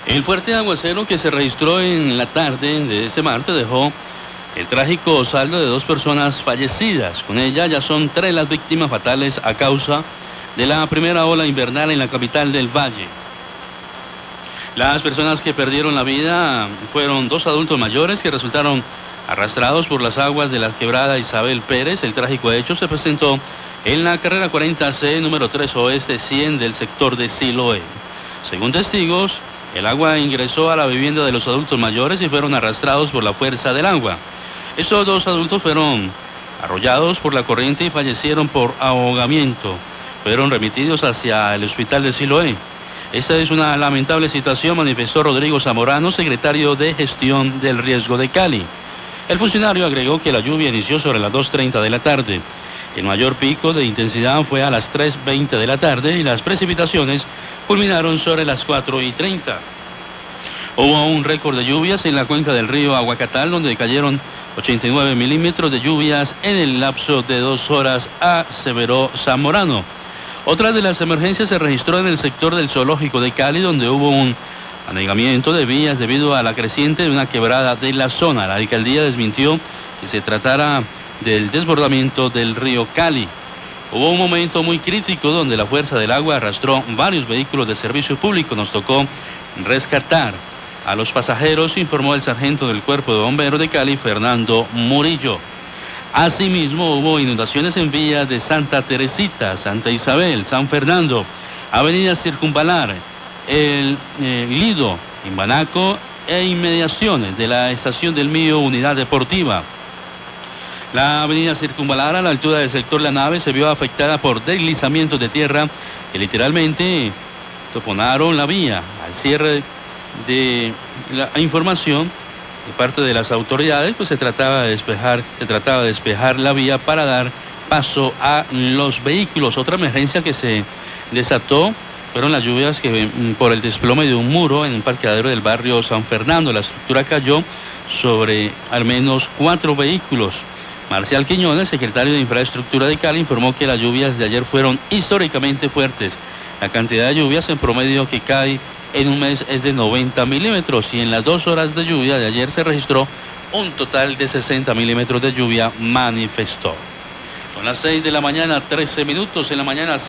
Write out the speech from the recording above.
El fuerte aguacero que se registró en la tarde de este martes dejó el trágico saldo de 2 personas fallecidas. Con ella ya son 3 las víctimas fatales a causa de la primera ola invernal en la capital del Valle. Las personas que perdieron la vida fueron 2 adultos mayores que resultaron arrastrados por las aguas de la quebrada Isabel Pérez. El trágico hecho se presentó en la carrera 40C número 3 oeste 100 del sector de Siloé. Según testigos, el agua ingresó a la vivienda de los adultos mayores y fueron arrastrados por la fuerza del agua. Estos 2 adultos fueron arrollados por la corriente y fallecieron por ahogamiento. Fueron remitidos hacia el hospital de Siloé. Esta es una lamentable situación, manifestó Rodrigo Zamorano, secretario de Gestión del Riesgo de Cali. El funcionario agregó que la lluvia inició sobre las 2:30 de la tarde. El mayor pico de intensidad fue a las 3:20 de la tarde y las precipitaciones culminaron sobre las 4:30. Hubo un récord de lluvias en la cuenca del río Aguacatal, donde cayeron 89 milímetros de lluvias en el lapso de 2 horas, aseveró Zamorano. Otra de las emergencias se registró en el sector del zoológico de Cali, donde hubo un anegamiento de vías debido a la creciente de una quebrada de la zona. La alcaldía desmintió que se tratara del desbordamiento del río Cali. Hubo un momento muy crítico donde la fuerza del agua arrastró varios vehículos de servicio público. Nos tocó rescatar a los pasajeros, informó el sargento del Cuerpo de Bomberos de Cali, Fernando Murillo. Asimismo, hubo inundaciones en vías de Santa Teresita, Santa Isabel, San Fernando, Avenida Circunvalar, el Lido, Imbanaco e inmediaciones de la estación del Mío Unidad Deportiva. La avenida Circunvalar, a la altura del sector La Nave, se vio afectada por deslizamientos de tierra que literalmente taponaron la vía. Al cierre de la información de parte de las autoridades, pues se trataba de despejar la vía para dar paso a los vehículos. Otra emergencia que se desató fueron las lluvias que por el desplome de un muro en un parqueadero del barrio San Fernando. La estructura cayó sobre al menos 4 vehículos. Marcial Quiñones, secretario de Infraestructura de Cali, informó que las lluvias de ayer fueron históricamente fuertes. La cantidad de lluvias en promedio que cae en un mes es de 90 milímetros y en las 2 horas de lluvia de ayer se registró un total de 60 milímetros de lluvia, manifestó. Son las 6 de la mañana, 13 minutos en la mañana.